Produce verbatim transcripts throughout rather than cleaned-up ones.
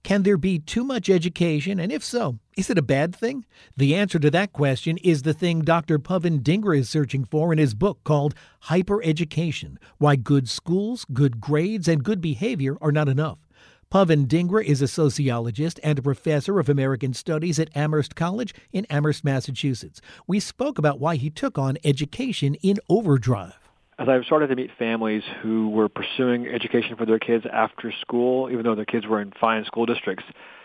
Can there be too much education? And if so, is it a bad thing? The answer to that question is the thing Doctor Pavan Dhingra is searching for in his book called Hypereducation: Why Good Schools, Good Grades, and Good Behavior Are Not Enough. Pavan Dhingra is a sociologist and a professor of American Studies at Amherst College in Amherst, Massachusetts. We spoke about why he took on education in overdrive. As I've started to meet families who were pursuing education for their kids after school, even though their kids were in fine school districts,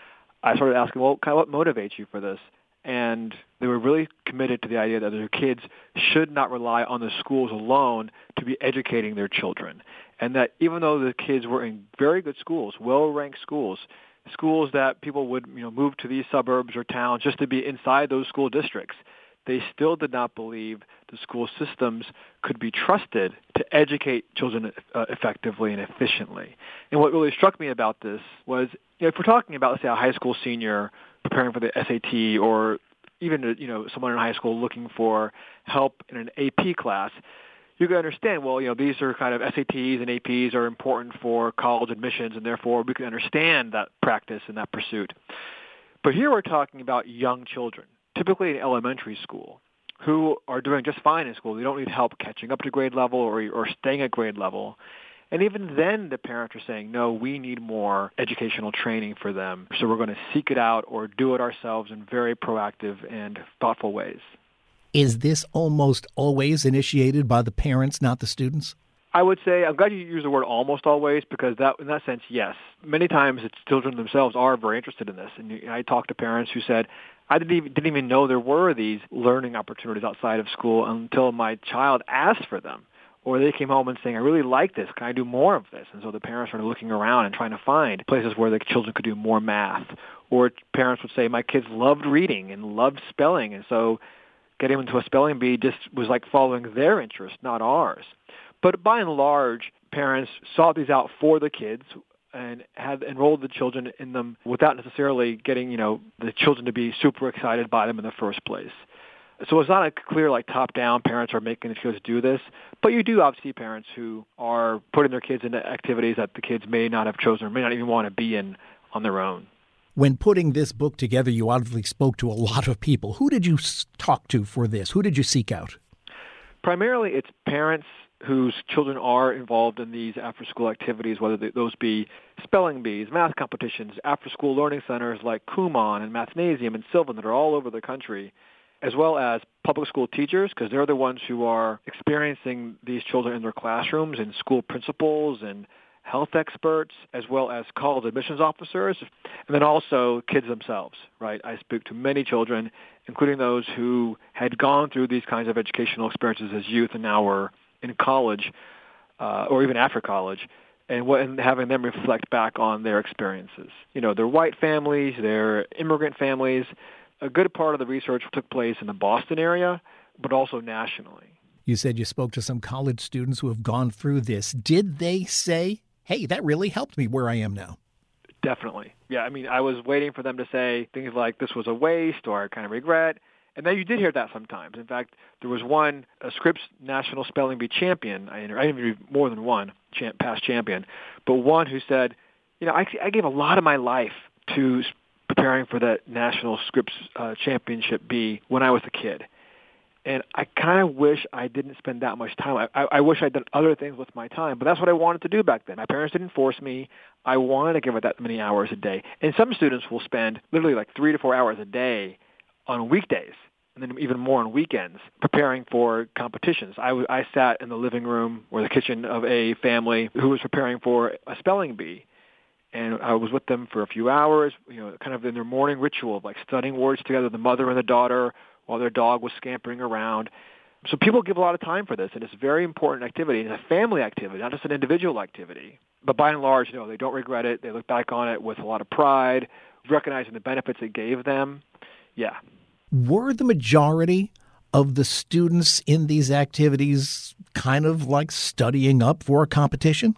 I started asking, well, kind of what motivates you for this? And they were really committed to the idea that their kids should not rely on the schools alone to be educating their children. And that even though the kids were in very good schools, well-ranked schools, schools that people would, you know, move to these suburbs or towns just to be inside those school districts, they still did not believe the school systems could be trusted to educate children uh, effectively and efficiently. And what really struck me about this was, you know, if we're talking about, let's say, a high school senior preparing for the S A T, or even, you know, someone in high school looking for help in an A P class, you can understand, well, you know, these are kind of S A Ts and A Ps are important for college admissions, and therefore we can understand that practice and that pursuit. But here we're talking about young children, typically in elementary school, who are doing just fine in school. They don't need help catching up to grade level or or staying at grade level. And even then, the parents are saying, no, we need more educational training for them, so we're going to seek it out or do it ourselves in very proactive and thoughtful ways. Is this almost always initiated by the parents, not the students? I would say, I'm glad you use the word almost always, because that, in that sense, yes. Many times it's children themselves are very interested in this. And I talked to parents who said, I didn't even, didn't even know there were these learning opportunities outside of school until my child asked for them. Or they came home and saying, I really like this. Can I do more of this? And so the parents started looking around and trying to find places where the children could do more math. Or parents would say, my kids loved reading and loved spelling, and so getting them into a spelling bee just was like following their interest, not ours. But by and large, parents sought these out for the kids and had enrolled the children in them without necessarily getting, you know, the children to be super excited by them in the first place. So it's not a clear, like, top-down, parents are making the kids do this. But you do obviously see parents who are putting their kids into activities that the kids may not have chosen or may not even want to be in on their own. When putting this book together, you obviously spoke to a lot of people. Who did you talk to for this? Who did you seek out? Primarily, it's parents whose children are involved in these after-school activities, whether those be spelling bees, math competitions, after-school learning centers like Kumon and Mathnasium and Sylvan that are all over the country, as well as public school teachers, because they're the ones who are experiencing these children in their classrooms, and school principals and health experts, as well as college admissions officers, and then also kids themselves, right? I speak to many children, including those who had gone through these kinds of educational experiences as youth and now were in college uh, or even after college, and, what, and having them reflect back on their experiences. You know, they're white families, they're immigrant families. A good part of the research took place in the Boston area, but also nationally. You said you spoke to some college students who have gone through this. Did they say, hey, that really helped me where I am now? Definitely. Yeah, I mean, I was waiting for them to say things like, this was a waste, or I kind of regret. And then you did hear that sometimes. In fact, there was one, a Scripps National Spelling Bee champion, I interviewed more than one champ, past champion, but one who said, you know, I, I gave a lot of my life to preparing for that National Scripps uh, Championship Bee when I was a kid. And I kind of wish I didn't spend that much time. I, I, I wish I'd done other things with my time, but that's what I wanted to do back then. My parents didn't force me. I wanted to give it that many hours a day. And some students will spend literally like three to four hours a day on weekdays, and then even more on weekends, preparing for competitions. I, w- I sat in the living room or the kitchen of a family who was preparing for a spelling bee. And I was with them for a few hours, you know, kind of in their morning ritual of like studying words together, the mother and the daughter, while their dog was scampering around. So people give a lot of time for this, and it's a very important activity. It's a family activity, not just an individual activity. But by and large, you know, they don't regret it. They look back on it with a lot of pride, recognizing the benefits it gave them. Yeah. Were the majority of the students in these activities kind of like studying up for a competition?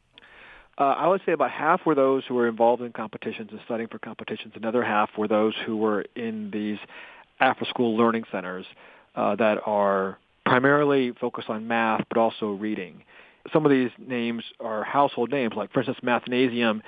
Uh, I would say about half were those who were involved in competitions and studying for competitions. Another half were those who were in these after-school learning centers uh, that are primarily focused on math, but also reading. Some of these names are household names, like, for instance, Mathnasium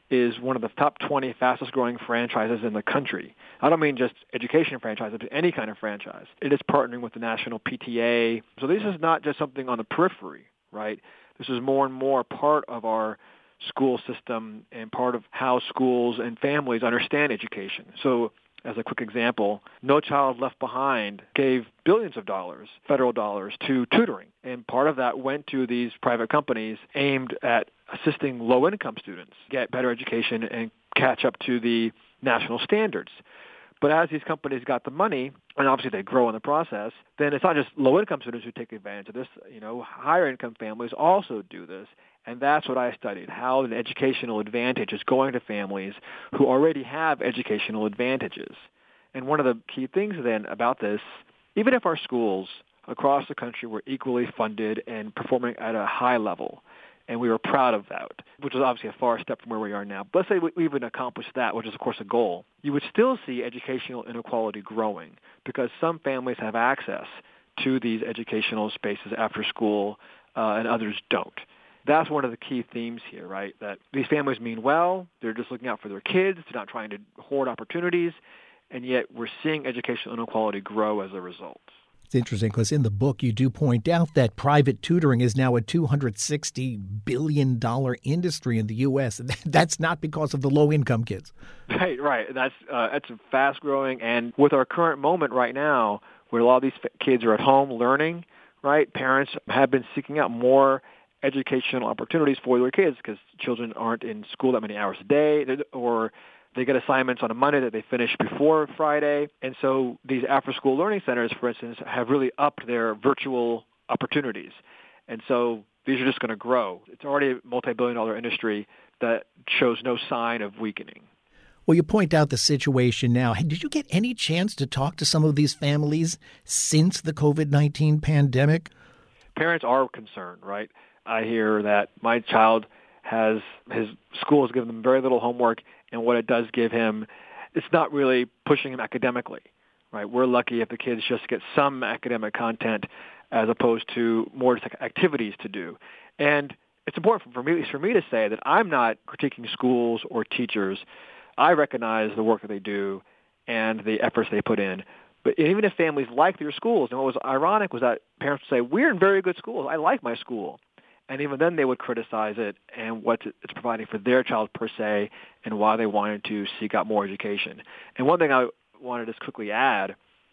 is one of the top twenty fastest growing franchises in the country. I don't mean just education franchises, but any kind of franchise. It is partnering with the national P T A. So this is not just something on the periphery, right? This is more and more part of our school system and part of how schools and families understand education. So as a quick example, No Child Left Behind gave billions of dollars, federal dollars, to tutoring. And part of that went to these private companies aimed at assisting low-income students get better education and catch up to the national standards. But as these companies got the money, and obviously they grow in the process, then it's not just low-income students who take advantage of this. You know, higher-income families also do this. And that's what I studied, how an educational advantage is going to families who already have educational advantages. And one of the key things then about this, even if our schools across the country were equally funded and performing at a high level, and we were proud of that, which is obviously a far step from where we are now. But let's say we even accomplished that, which is, of course, a goal. You would still see educational inequality growing because some families have access to these educational spaces after school uh, and others don't. That's one of the key themes here, right? That these families mean well. They're just looking out for their kids. They're not trying to hoard opportunities. And yet we're seeing educational inequality grow as a result. It's interesting because in the book you do point out that private tutoring is now a two hundred sixty billion dollars industry in the U S That's not because of the low-income kids. Right, right. That's uh, that's fast-growing. And with our current moment right now, where a lot of these kids are at home learning, right, parents have been seeking out more educational opportunities for their kids because children aren't in school that many hours a day, or they get assignments on a Monday that they finish before Friday. And so these after-school learning centers, for instance, have really upped their virtual opportunities. And so these are just going to grow. It's already a multi-billion dollar industry that shows no sign of weakening. Well, you point out the situation now. Did you get any chance to talk to some of these families since the COVID nineteen pandemic? Parents are concerned, right? I hear that my child has, his school has given them very little homework, and what it does give him, it's not really pushing him academically, right? We're lucky if the kids just get some academic content as opposed to more just activities to do. And it's important for me, at least for me to say that I'm not critiquing schools or teachers. I recognize the work that they do and the efforts they put in. But even if families like their schools, and what was ironic was that parents would say, we're in very good schools. I like my school. And even then they would criticize it and what it's providing for their child per se and why they wanted to seek out more education. And one thing I wanted to just quickly add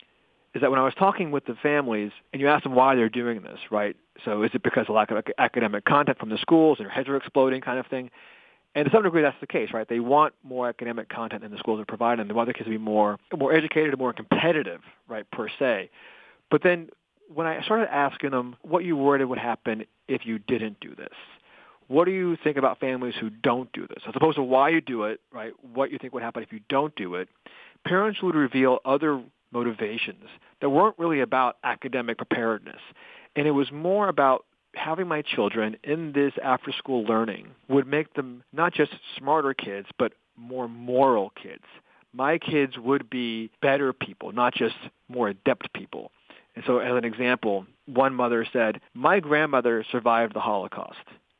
is that when I was talking with the families, and you ask them why they're doing this, right? So is it because of lack of academic content from the schools and their heads are exploding kind of thing? And to some degree that's the case, right? They want more academic content than the schools are providing. They want their kids to be more, more educated and more competitive, right, per se. But then when I started asking them what you worried would happen if you didn't do this, what do you think about families who don't do this? As opposed to why you do it, right, what you think would happen if you don't do it, parents would reveal other motivations that weren't really about academic preparedness. And it was more about having my children in this after-school learning would make them not just smarter kids, but more moral kids. My kids would be better people, not just more adept people. And so as an example, one mother said, my grandmother survived the Holocaust.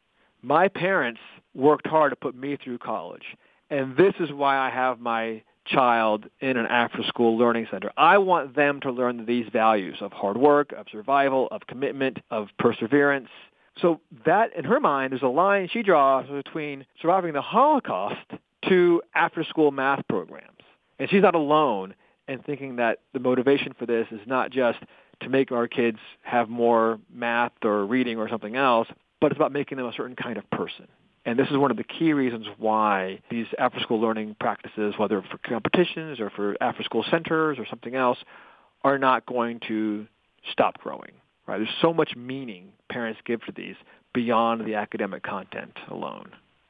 My parents worked hard to put me through college. And this is why I have my child in an after-school learning center. I want them to learn these values of hard work, of survival, of commitment, of perseverance. So that, in her mind, is a line she draws between surviving the Holocaust to after-school math programs. And she's not alone in thinking that the motivation for this is not just to make our kids have more math or reading or something else, but it's about making them a certain kind of person. And this is one of the key reasons why these after-school learning practices, whether for competitions or for after-school centers or something else, are not going to stop growing. Right? There's so much meaning parents give to these beyond the academic content alone.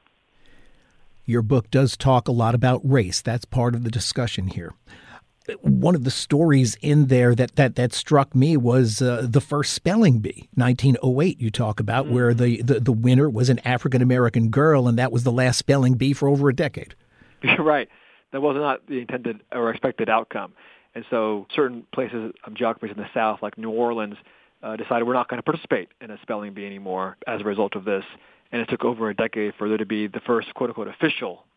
Your book does talk a lot about race. That's part of the discussion here. One of the stories in there that that, that struck me was uh, the first spelling bee, nineteen oh eight, you talk about, mm-hmm. where the, the, the winner was an African-American girl, and that was the last spelling bee for over a decade. You're right. That was not the intended or expected outcome. And so certain places, um, geographies in the South, like New Orleans, uh, decided we're not going to participate in a spelling bee anymore as a result of this. And it took over a decade for there to be the first quote-unquote official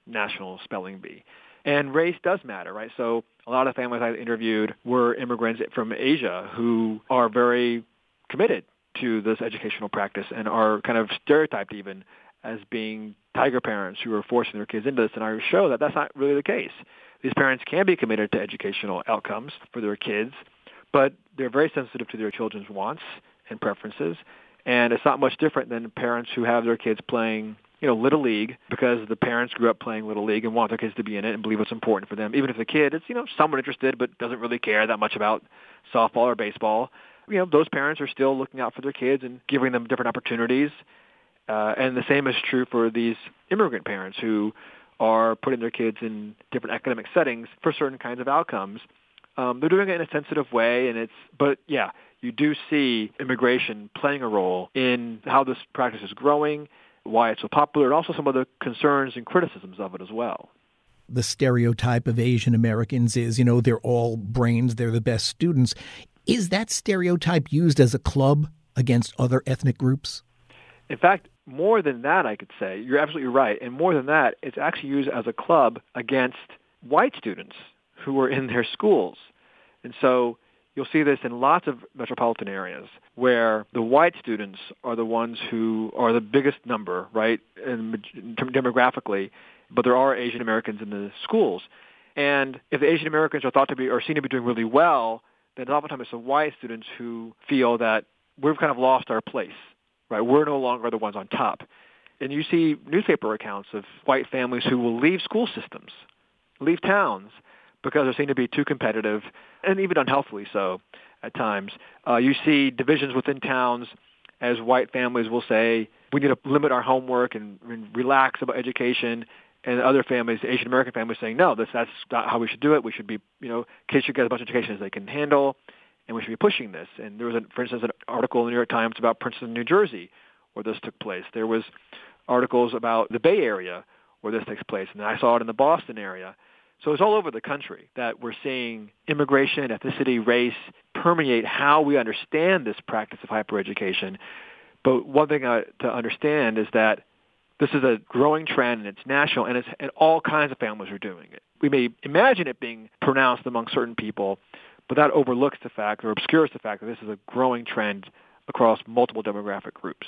national spelling bee. And race does matter, right? So a lot of families I interviewed were immigrants from Asia who are very committed to this educational practice and are kind of stereotyped even as being tiger parents who are forcing their kids into this. And I show that that's not really the case. These parents can be committed to educational outcomes for their kids, but they're very sensitive to their children's wants and preferences. And it's not much different than parents who have their kids playing, you know, Little League because the parents grew up playing Little League and want their kids to be in it and believe it's important for them. Even if the kid is, you know, somewhat interested but doesn't really care that much about softball or baseball, you know, those parents are still looking out for their kids and giving them different opportunities. Uh, and the same is true for these immigrant parents who are putting their kids in different academic settings for certain kinds of outcomes. Um, they're doing it in a sensitive way, and it's, but yeah, you do see immigration playing a role in how this practice is growing, why it's so popular, and also some of the concerns and criticisms of it as well. The stereotype of Asian Americans is, you know, they're all brains, they're the best students. Is that stereotype used as a club against other ethnic groups? In fact, more than that, I could say. You're absolutely right. And more than that, it's actually used as a club against white students who are in their schools. And so you'll see this in lots of metropolitan areas where the white students are the ones who are the biggest number, right, in, in demographically, but there are Asian Americans in the schools. And if the Asian Americans are thought to be or seen to be doing really well, then oftentimes it's the white students who feel that we've kind of lost our place, right? We're no longer the ones on top. And you see newspaper accounts of white families who will leave school systems, leave towns, because they're seen to be too competitive, and even unhealthily so at times. Uh, you see divisions within towns as white families will say, we need to limit our homework and, and relax about education, and other families, Asian American families, saying, no, this, that's not how we should do it. We should be, you know, kids should get as much education as they can handle, and we should be pushing this. And there was, a, for instance, an article in the New York Times about Princeton, New Jersey, where this took place. There was articles about the Bay Area where this takes place, and I saw it in the Boston area. So it's all over the country that we're seeing immigration, ethnicity, race permeate how we understand this practice of hypereducation. But one thing uh, to understand is that this is a growing trend, and it's national, and, it's, and all kinds of families are doing it. We may imagine it being pronounced among certain people, but that overlooks the fact or obscures the fact that this is a growing trend across multiple demographic groups.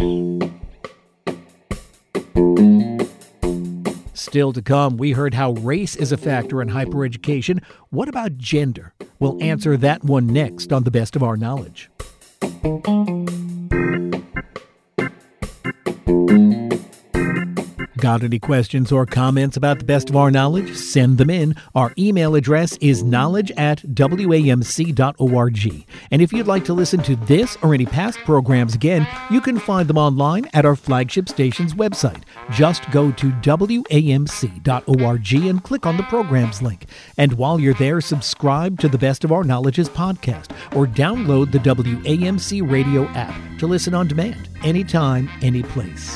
Still to come, we heard how race is a factor in hypereducation. What about gender? We'll answer that one next on The Best of Our Knowledge. Got any questions or comments about The Best of Our Knowledge? Send them in. Our email address is knowledge at w a m c dot org. And if you'd like to listen to this or any past programs again, you can find them online at our flagship station's website. Just go to w a m c dot org and click on the programs link. And while you're there, subscribe to The Best of Our Knowledge's podcast or download the W A M C radio app to listen on demand, anytime, any place.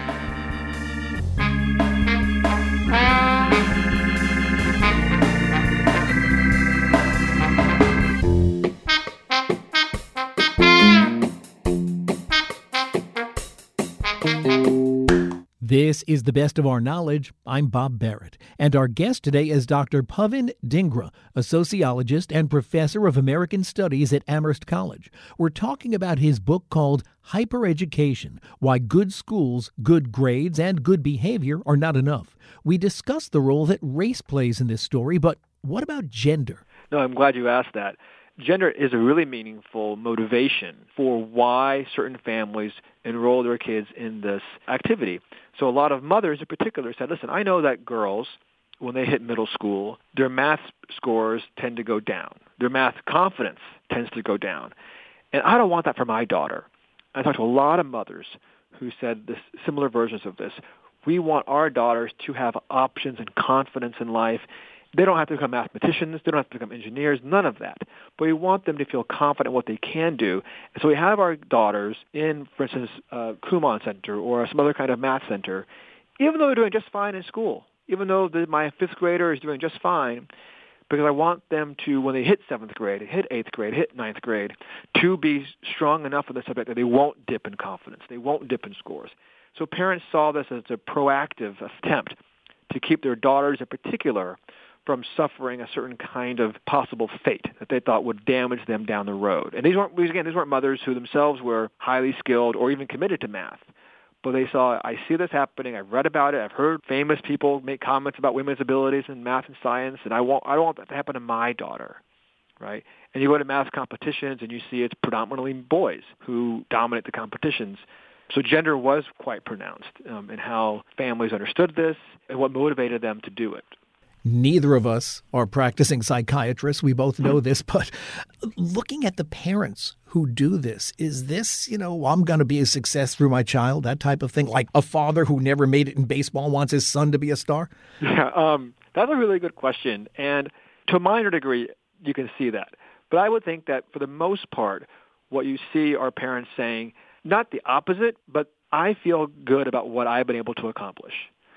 This is The Best of Our Knowledge. I'm Bob Barrett, and our guest today is Doctor Pavan Dhingra, a sociologist and professor of American Studies at Amherst College. We're talking about his book called Hypereducation: Why Good Schools, Good Grades, and Good Behavior Are Not Enough. We discuss the role that race plays in this story, but what about gender? No, I'm glad you asked that. Gender is a really meaningful motivation for why certain families enroll their kids in this activity. So a lot of mothers in particular said, listen, I know that girls, when they hit middle school, their math scores tend to go down. Their math confidence tends to go down. And I don't want that for my daughter. I talked to a lot of mothers who said this, similar versions of this. We want our daughters to have options and confidence in life. They don't have to become mathematicians. They don't have to become engineers, none of that. But we want them to feel confident in what they can do. And so we have our daughters in, for instance, uh, Kumon Center or some other kind of math center, even though they're doing just fine in school, even though the, my fifth grader is doing just fine, because I want them to, when they hit seventh grade, hit eighth grade, hit ninth grade, to be strong enough in the subject that they won't dip in confidence. They won't dip in scores. So parents saw this as a proactive attempt to keep their daughters in particular from suffering a certain kind of possible fate that they thought would damage them down the road. And these weren't, again, these weren't mothers who themselves were highly skilled or even committed to math. But they saw, I see this happening, I've read about it, I've heard famous people make comments about women's abilities in math and science, and I, won't, I don't want that to happen to my daughter, right? And you go to math competitions and you see it's predominantly boys who dominate the competitions. So gender was quite pronounced um, in how families understood this and what motivated them to do it. Neither of us are practicing psychiatrists. We both know this. But looking at the parents who do this, is this, you know, I'm going to be a success through my child, that type of thing? Like a father who never made it in baseball wants his son to be a star? Yeah, um, that's a really good question. And to a minor degree, you can see that. But I would think that for the most part, what you see are parents saying, not the opposite, but I feel good about what I've been able to accomplish.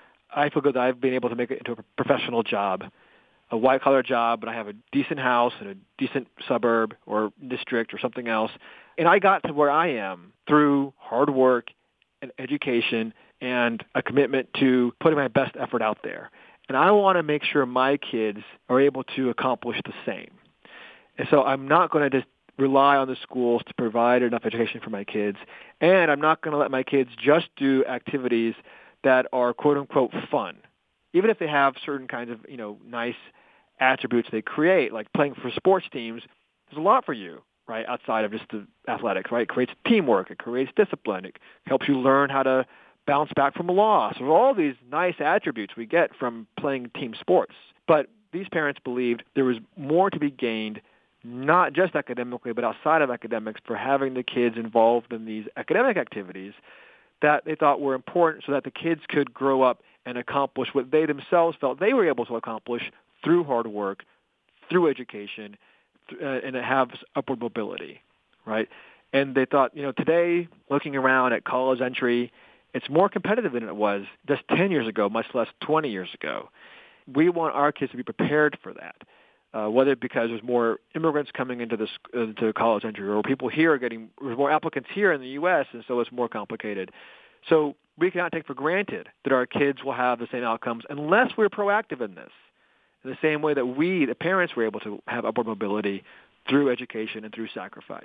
I feel good that I've been able to make it into a professional job, a white-collar job, but I have a decent house in a decent suburb or district or something else. And I got to where I am through hard work and education and a commitment to putting my best effort out there. And I want to make sure my kids are able to accomplish the same. And so I'm not going to just rely on the schools to provide enough education for my kids, and I'm not going to let my kids just do activities that are quote-unquote fun, even if they have certain kinds of, you know, nice attributes they create, like playing for sports teams. There's a lot for you, right, outside of just the athletics, right? It creates teamwork. It creates discipline. It helps you learn how to bounce back from a loss. There's all these nice attributes we get from playing team sports. But these parents believed there was more to be gained, not just academically, but outside of academics, for having the kids involved in these academic activities that they thought were important so that the kids could grow up and accomplish what they themselves felt they were able to accomplish through hard work, through education, uh, and have upward mobility, right? And they thought, you know, today, looking around at college entry, it's more competitive than it was just ten years ago, much less twenty years ago. We want our kids to be prepared for that. Uh, whether because there's more immigrants coming into this into college entry, or people here are getting there's more applicants here in the U S, and so it's more complicated. So we cannot take for granted that our kids will have the same outcomes unless we're proactive in this. In the same way that we, the parents, were able to have upward mobility through education and through sacrifice.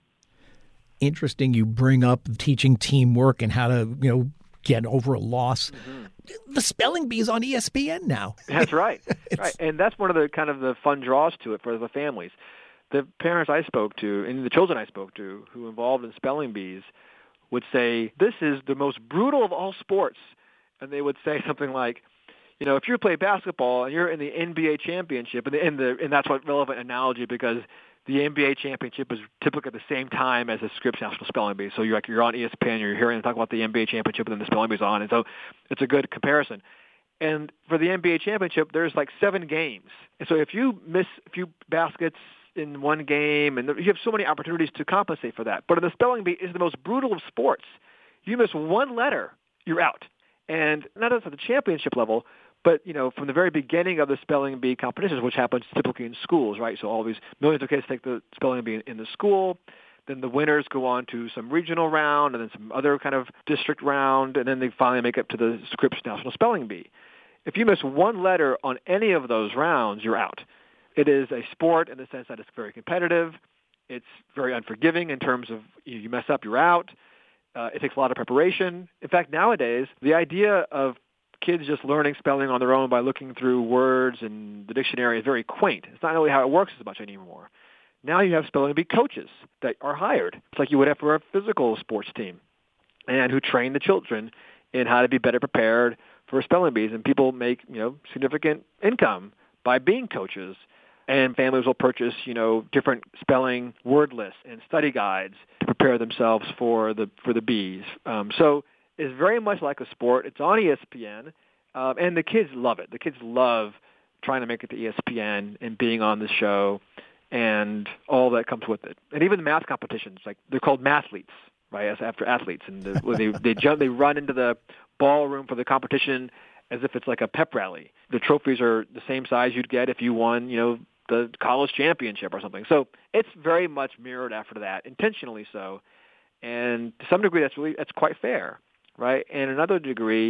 Interesting. You bring up teaching teamwork and how to, you know, get over a loss. Mm-hmm. The spelling bee is on E S P N now. That's right. right. And that's one of the kind of the fun draws to it for the families. The parents I spoke to and the children I spoke to who involved in spelling bees would say, this is the most brutal of all sports. And they would say something like, you know, if you play basketball and you're in the N B A championship, and, the, and, the, and that's what relevant analogy because the N B A championship is typically at the same time as the Scripps National Spelling Bee. So you're like you're on E S P N, you're hearing them talk about the N B A championship, and then the spelling bee's on, and so it's a good comparison. And for the N B A championship, there's like seven games, and so if you miss a few baskets in one game, and you have so many opportunities to compensate for that. But in the spelling bee is the most brutal of sports. You miss one letter, you're out, and not just at the championship level. But, you know, from the very beginning of the spelling bee competitions, which happens typically in schools, right? So all these millions of kids take the spelling bee in, in the school. Then the winners go on to some regional round and then some other kind of district round. And then they finally make it to the Scripps National Spelling Bee. If you miss one letter on any of those rounds, you're out. It is a sport in the sense that it's very competitive. It's very unforgiving in terms of you, know, you mess up, you're out. Uh, it takes a lot of preparation. In fact, nowadays, the idea of kids just learning spelling on their own by looking through words and the dictionary is very quaint. It's not really how it works as much anymore. Now you have spelling bee coaches that are hired. It's like you would have for a physical sports team and who train the children in how to be better prepared for spelling bees. And people make, you know, significant income by being coaches. And families will purchase, you know, different spelling word lists and study guides to prepare themselves for the for the bees. Um, so it's very much like a sport. It's on E S P N, um, and the kids love it. The kids love trying to make it to E S P N and being on the show and all that comes with it. And even the math competitions, like they're called mathletes, right, as after athletes. And the, they they jump, they run into the ballroom for the competition as if it's like a pep rally. The trophies are the same size you'd get if you won, you know, the college championship or something. So it's very much mirrored after that, intentionally so. And to some degree, that's really that's quite fair. Right, and another degree,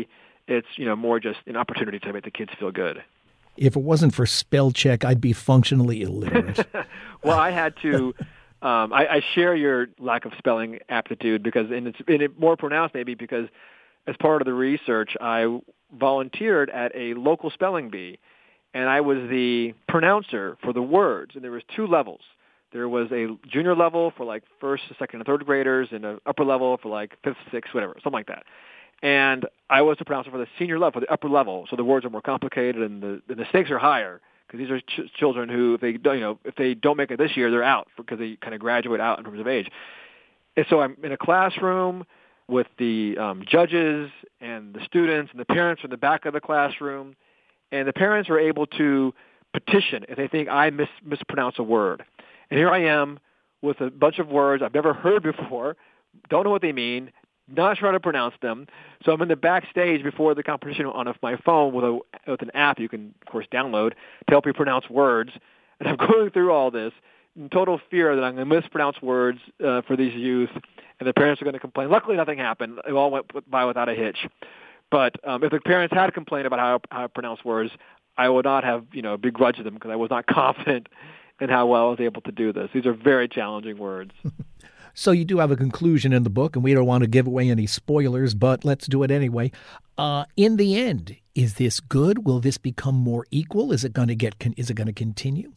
It's, you know, more just an opportunity to make the kids feel good. If it wasn't for spell check, I'd be functionally illiterate. Well, I had to. Um, I, I share your lack of spelling aptitude because, and it's, and it more pronounced maybe because, as part of the research, I volunteered at a local spelling bee, and I was the pronouncer for the words. And there was two levels. There was a junior level for like first, second, and third graders, and an upper level for like fifth, sixth, whatever, something like that. And I was the pronouncer for the senior level, for the upper level, so the words are more complicated and the, and the stakes are higher because these are ch- children who, if they don't, you know, if they don't make it this year, they're out because they kind of graduate out in terms of age. And so I'm in a classroom with the um, judges and the students, and the parents are in the back of the classroom, and the parents are able to petition if they think I mis- mispronounce a word. And here I am with a bunch of words I've never heard before, don't know what they mean, not trying to pronounce them. So I'm in the backstage before the competition on my phone with a with an app you can, of course, download to help you pronounce words. And I'm going through all this in total fear that I'm going to mispronounce words uh, for these youth, and the parents are going to complain. Luckily, nothing happened. It all went by without a hitch. But um, if the parents had complained about how, how I pronounce words, I would not have, you know, begrudged them because I was not confident in how well I was able to do this. These are very challenging words. So you do have a conclusion in the book, and we don't want to give away any spoilers, but let's do it anyway. Uh, in the end, is this good? Will this become more equal? Is it going to get? Is it going to continue?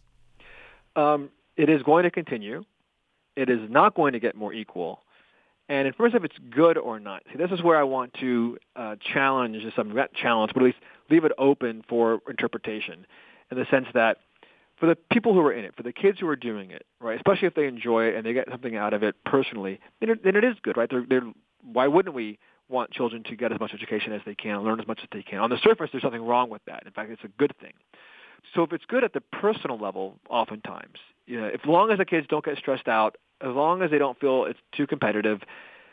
Um, it is going to continue. It is not going to get more equal. And in terms of it's good or not, see, this is where I want to uh, challenge some not challenge, but at least leave it open for interpretation, in the sense that for the people who are in it, for the kids who are doing it, right, especially if they enjoy it and they get something out of it personally, then it, then it is good, right? They're, they're, why wouldn't we want children to get as much education as they can, learn as much as they can? On the surface, there's nothing wrong with that. In fact, it's a good thing. So if it's good at the personal level, oftentimes, you know, as long as the kids don't get stressed out, as long as they don't feel it's too competitive,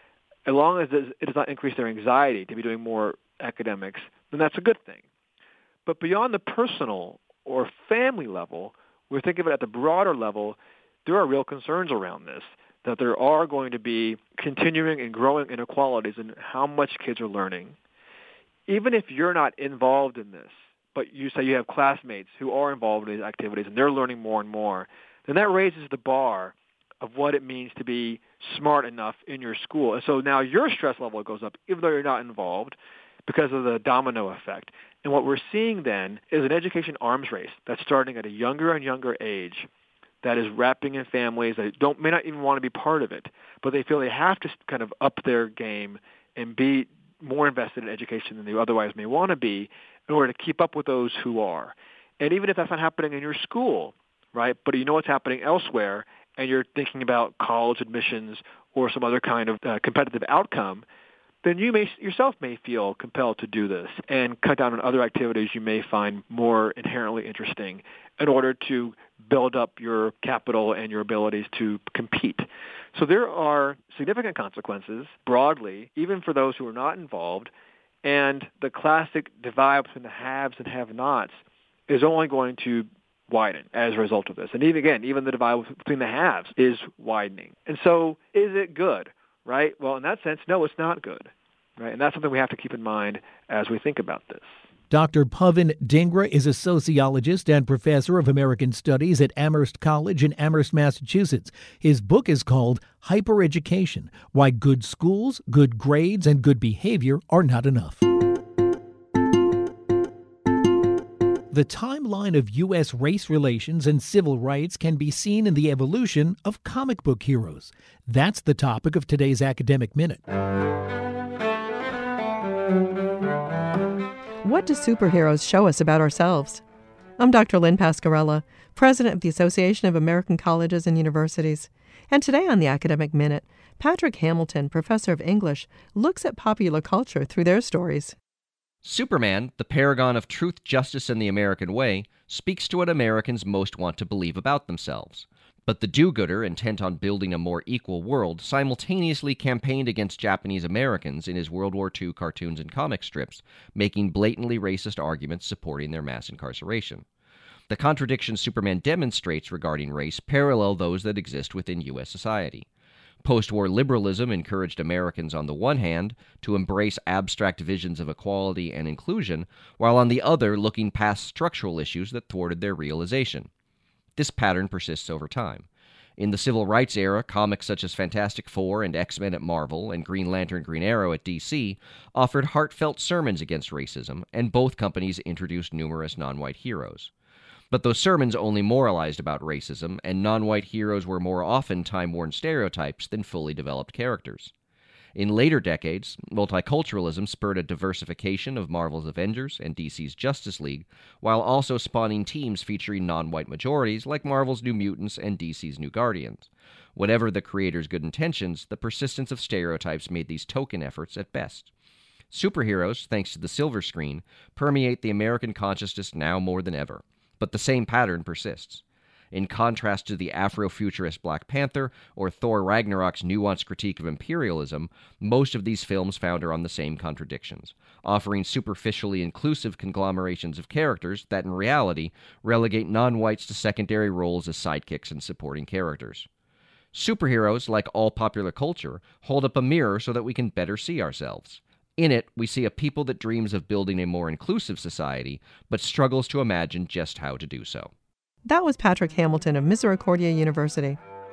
as long as it does not increase their anxiety to be doing more academics, then that's a good thing. But beyond the personal or family level, we're thinking of it at the broader level, there are real concerns around this, that there are going to be continuing and growing inequalities in how much kids are learning. Even if you're not involved in this, but you say you have classmates who are involved in these activities and they're learning more and more, then that raises the bar of what it means to be smart enough in your school. And so now your stress level goes up, even though you're not involved, because of the domino effect. And what we're seeing then is an education arms race that's starting at a younger and younger age, that is wrapping in families that don't may not even want to be part of it, but they feel they have to kind of up their game and be more invested in education than they otherwise may want to be in order to keep up with those who are. And even if that's not happening in your school, right, but you know what's happening elsewhere, and you're thinking about college admissions or some other kind of uh, competitive outcome, then you may yourself may feel compelled to do this and cut down on other activities you may find more inherently interesting in order to build up your capital and your abilities to compete. So there are significant consequences broadly, even for those who are not involved, and the classic divide between the haves and have-nots is only going to widen as a result of this. And even again, even the divide between the haves is widening. And so is it good? Right? Well, in that sense, no, it's not good. Right? And that's something we have to keep in mind as we think about this. Doctor Pavan Dhingra is a sociologist and professor of American Studies at Amherst College in Amherst, Massachusetts. His book is called Hypereducation: Why Good Schools, Good Grades, and Good Behavior Are Not Enough. The timeline of U S race relations and civil rights can be seen in the evolution of comic book heroes. That's the topic of today's Academic Minute. What do superheroes show us about ourselves? I'm Doctor Lynn Pascarella, president of the Association of American Colleges and Universities. And today on the Academic Minute, Patrick Hamilton, professor of English, looks at popular culture through their stories. Superman, the paragon of truth, justice, and the American way, speaks to what Americans most want to believe about themselves. But the do-gooder, intent on building a more equal world, simultaneously campaigned against Japanese Americans in his World War Two cartoons and comic strips, making blatantly racist arguments supporting their mass incarceration. The contradictions Superman demonstrates regarding race parallel those that exist within U S society. Post-war liberalism encouraged Americans on the one hand to embrace abstract visions of equality and inclusion, while on the other looking past structural issues that thwarted their realization. This pattern persists over time. In the Civil Rights era, comics such as Fantastic Four and X-Men at Marvel and Green Lantern Green Arrow at D C offered heartfelt sermons against racism, and both companies introduced numerous non-white heroes. But those sermons only moralized about racism, and non-white heroes were more often time-worn stereotypes than fully developed characters. In later decades, multiculturalism spurred a diversification of Marvel's Avengers and D C's Justice League, while also spawning teams featuring non-white majorities like Marvel's New Mutants and D C's New Guardians. Whatever the creators' good intentions, the persistence of stereotypes made these token efforts at best. Superheroes, thanks to the silver screen, permeate the American consciousness now more than ever, but the same pattern persists. In contrast to the Afrofuturist Black Panther or Thor Ragnarok's nuanced critique of imperialism, most of these films founder on the same contradictions, offering superficially inclusive conglomerations of characters that in reality relegate non-whites to secondary roles as sidekicks and supporting characters. Superheroes, like all popular culture, hold up a mirror so that we can better see ourselves. In it, we see a people that dreams of building a more inclusive society, but struggles to imagine just how to do so. That was Patrick Hamilton of Misericordia University.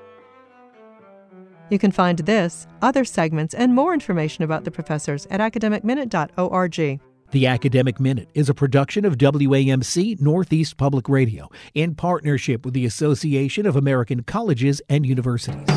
You can find this, other segments, and more information about the professors at academic minute dot org. The Academic Minute is a production of W A M C Northeast Public Radio in partnership with the Association of American Colleges and Universities.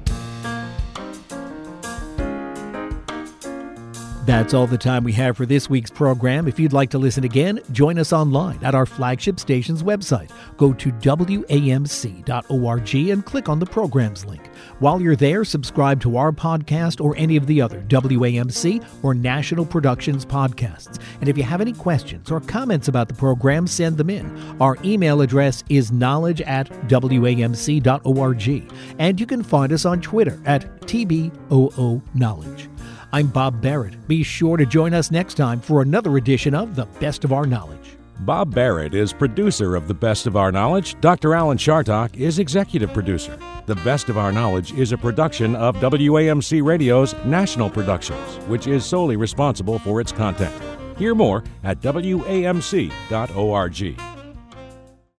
That's all the time we have for this week's program. If you'd like to listen again, join us online at our flagship station's website. Go to W A M C dot org and click on the programs link. While you're there, subscribe to our podcast or any of the other W A M C or National Productions podcasts. And if you have any questions or comments about the program, send them in. Our email address is knowledge at W A M C dot org. And you can find us on Twitter at T B O O Knowledge. I'm Bob Barrett. Be sure to join us next time for another edition of The Best of Our Knowledge. Bob Barrett is producer of The Best of Our Knowledge. Doctor Alan Chartock is executive producer. The Best of Our Knowledge is a production of W A M C Radio's National Productions, which is solely responsible for its content. Hear more at W A M C dot org.